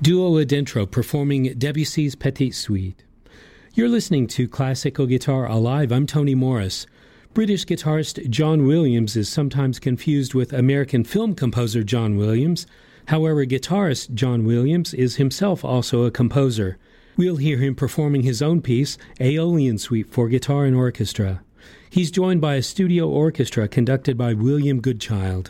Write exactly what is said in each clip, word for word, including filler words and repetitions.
Duo Adentro performing Debussy's Petite Suite. You're listening to Classical Guitar Alive. I'm Tony Morris. British guitarist John Williams is sometimes confused with American film composer John Williams. However, guitarist John Williams is himself also a composer. We'll hear him performing his own piece, Aeolian Suite for Guitar and Orchestra. He's joined by a studio orchestra conducted by William Goodchild.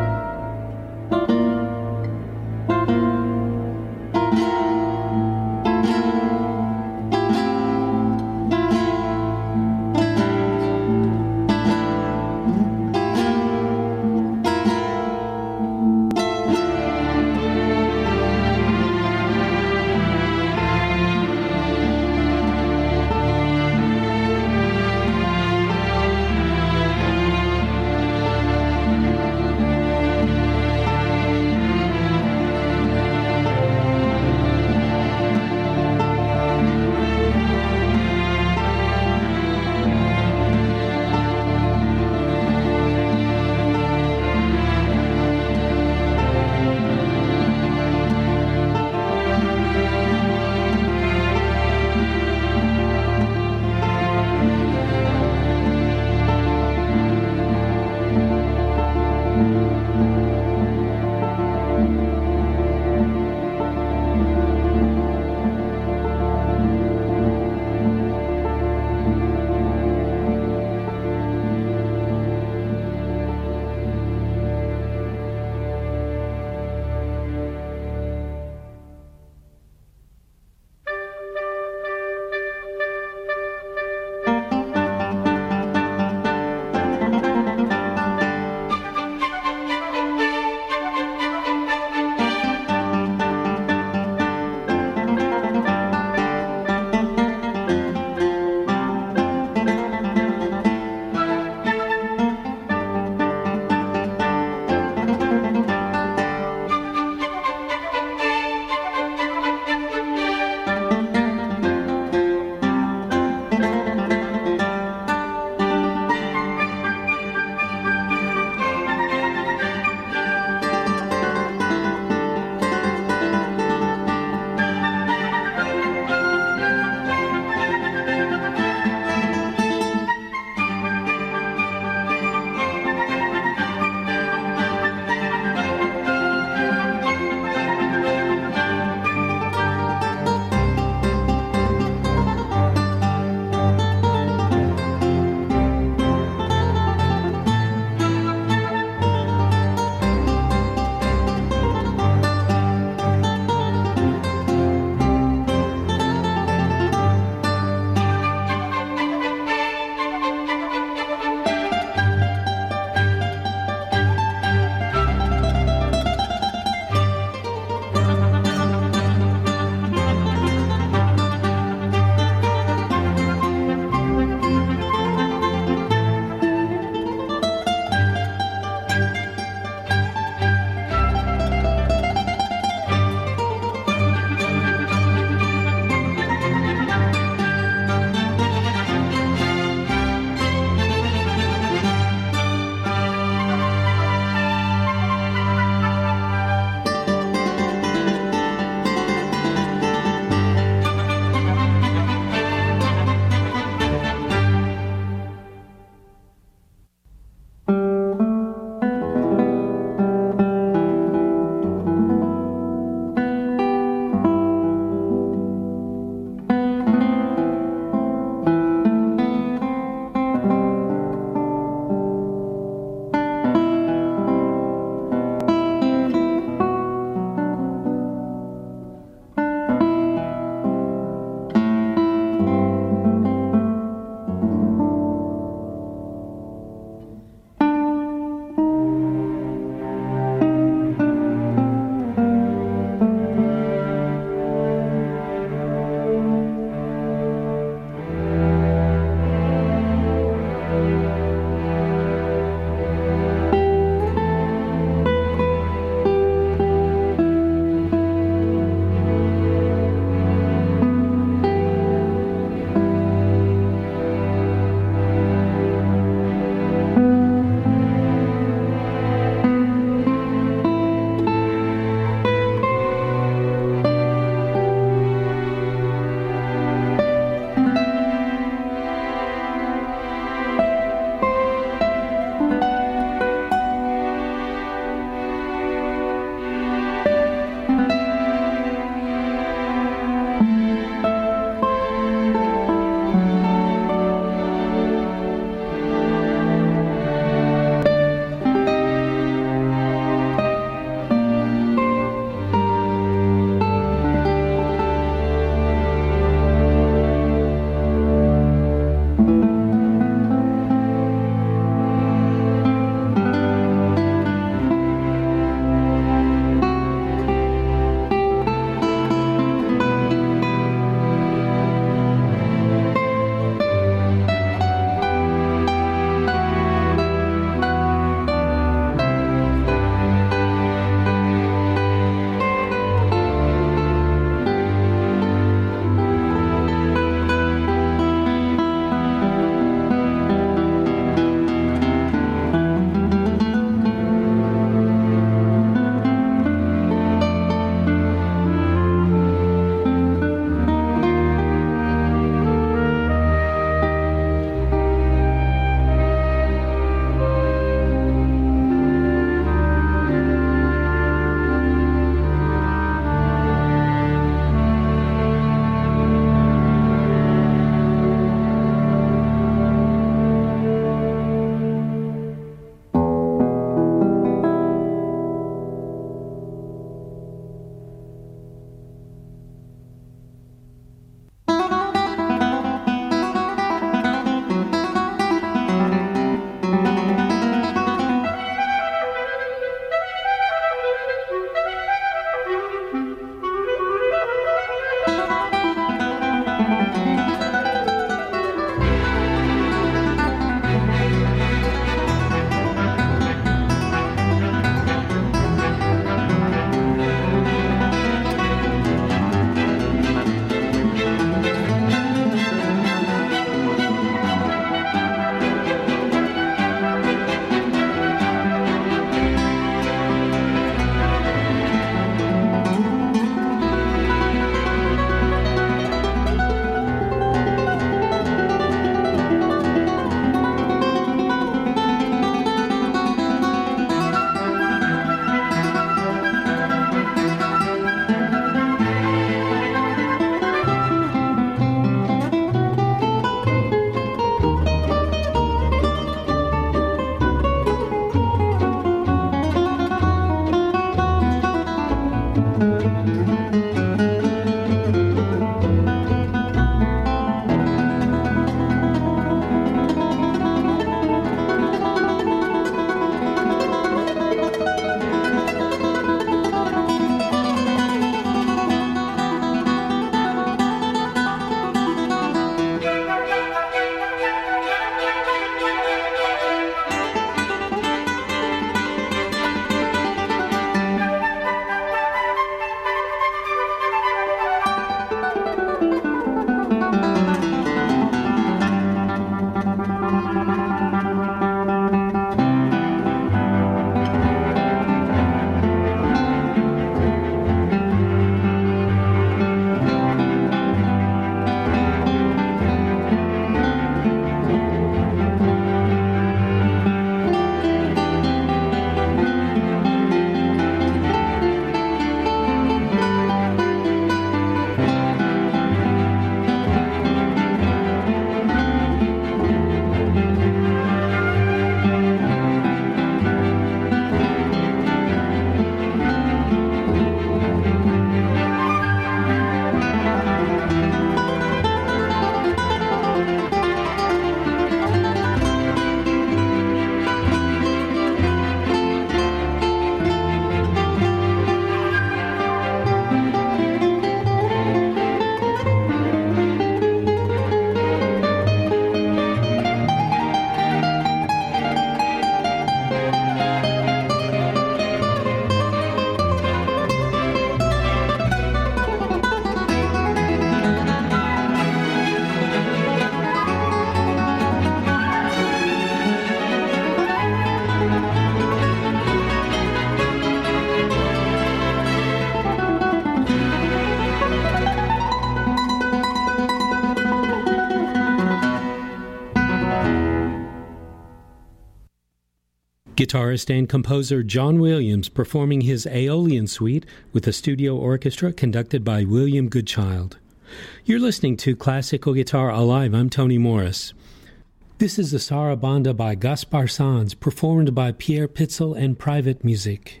guitarist and composer John Williams performing his Aeolian Suite with a studio orchestra conducted by William Goodchild. You're listening to Classical Guitar Alive. I'm Tony Morris. This is the Sarabanda by Gaspar Sanz, performed by Pierre Pitzel and Private Music.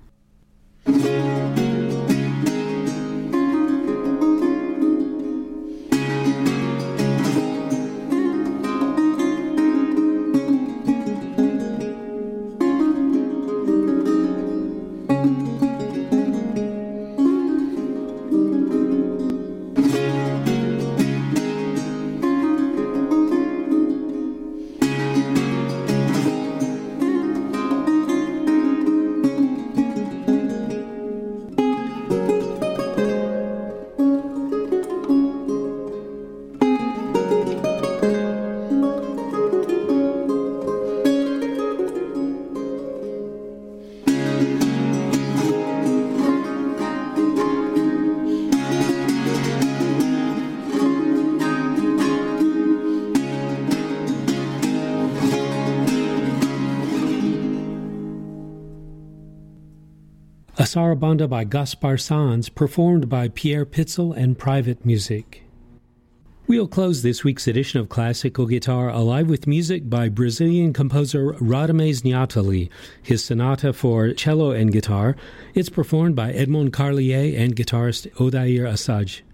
A Sarabanda by Gaspar Sanz, performed by Pierre Pitzel and Private Music. We'll close this week's edition of Classical Guitar Alive with music by Brazilian composer Radamés Nahtali, his sonata for cello and guitar. It's performed by Edmond Carlier and guitarist Odair Assaj.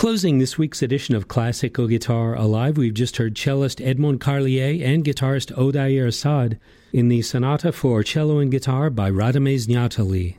Closing this week's edition of Classical Guitar Alive, we've just heard cellist Edmond Carlier and guitarist Odair Assad in the Sonata for Cello and Guitar by Radamés Nyátly.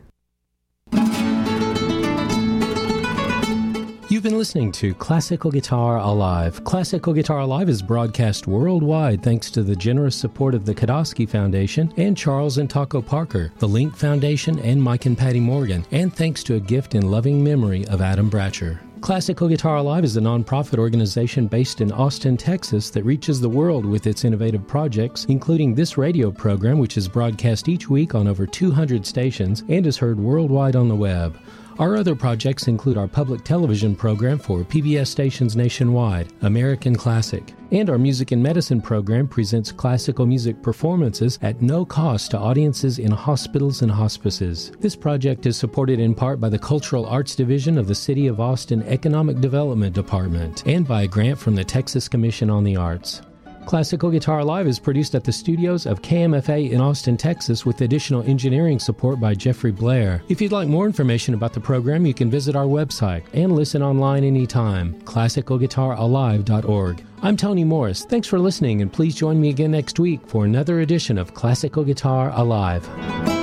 You've been listening to Classical Guitar Alive. Classical Guitar Alive is broadcast worldwide thanks to the generous support of the Kodosky Foundation and Charles and Taco Parker, the Link Foundation, and Mike and Patty Morgan, and thanks to a gift in loving memory of Adam Bratcher. Classical Guitar Alive is a nonprofit organization based in Austin, Texas that reaches the world with its innovative projects, including this radio program, which is broadcast each week on over two hundred stations and is heard worldwide on the web. Our other projects include our public television program for P B S stations nationwide, American Classic, and our Music and Medicine program presents classical music performances at no cost to audiences in hospitals and hospices. This project is supported in part by the Cultural Arts Division of the City of Austin Economic Development Department and by a grant from the Texas Commission on the Arts. Classical Guitar Live is produced at the studios of K M F A in Austin, Texas, with additional engineering support by Jeffrey Blair. If you'd like more information about the program, you can visit our website and listen online anytime, classical guitar alive dot org. I'm Tony Morris. Thanks for listening, and please join me again next week for another edition of Classical Guitar Alive.